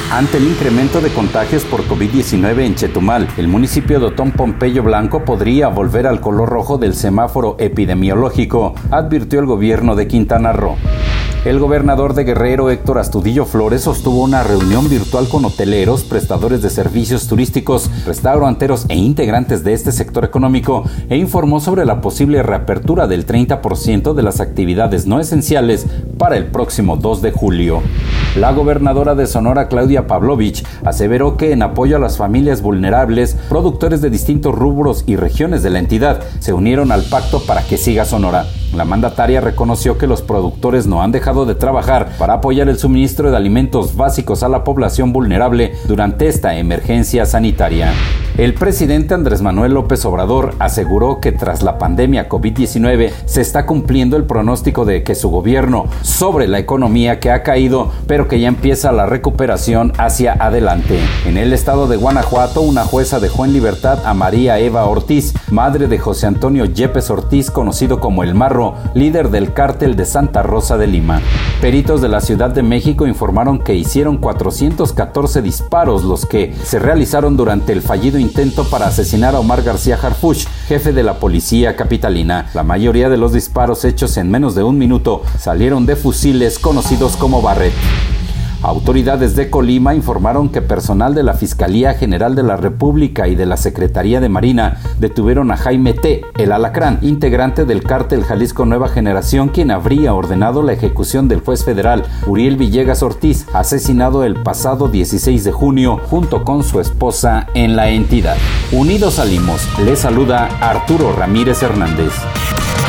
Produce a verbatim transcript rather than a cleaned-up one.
Ante el incremento de contagios por COVID diecinueve en Chetumal, el municipio de Otón Pompeyo Blanco podría volver al color rojo del semáforo epidemiológico, advirtió el gobierno de Quintana Roo. El gobernador de Guerrero, Héctor Astudillo Flores, sostuvo una reunión virtual con hoteleros, prestadores de servicios turísticos, restauranteros e integrantes de este sector económico e informó sobre la posible reapertura del treinta por ciento de las actividades no esenciales para el próximo dos de julio. La gobernadora de Sonora, Claudia Pavlovich, aseveró que en apoyo a las familias vulnerables, productores de distintos rubros y regiones de la entidad se unieron al pacto para que siga Sonora. La mandataria reconoció que los productores no han dejado de trabajar para apoyar el suministro de alimentos básicos a la población vulnerable durante esta emergencia sanitaria. El presidente Andrés Manuel López Obrador aseguró que tras la pandemia COVID diecinueve se está cumpliendo el pronóstico de que su gobierno sobre la economía que ha caído, pero que ya empieza la recuperación hacia adelante. En el estado de Guanajuato, una jueza dejó en libertad a María Eva Ortiz, madre de José Antonio Yepes Ortiz, conocido como El Marro, líder del cártel de Santa Rosa de Lima. Peritos de la Ciudad de México informaron que hicieron cuatrocientos catorce disparos, los que se realizaron durante el fallido intento para asesinar a Omar García Harfuch, jefe de la policía capitalina. La mayoría de los disparos hechos en menos de un minuto salieron de fusiles conocidos como Barrett. Autoridades de Colima informaron que personal de la Fiscalía General de la República y de la Secretaría de Marina detuvieron a Jaime T., el Alacrán, integrante del cártel Jalisco Nueva Generación, quien habría ordenado la ejecución del juez federal Uriel Villegas Ortiz, asesinado el pasado dieciséis de junio junto con su esposa en la entidad. Unidos salimos, les saluda Arturo Ramírez Hernández.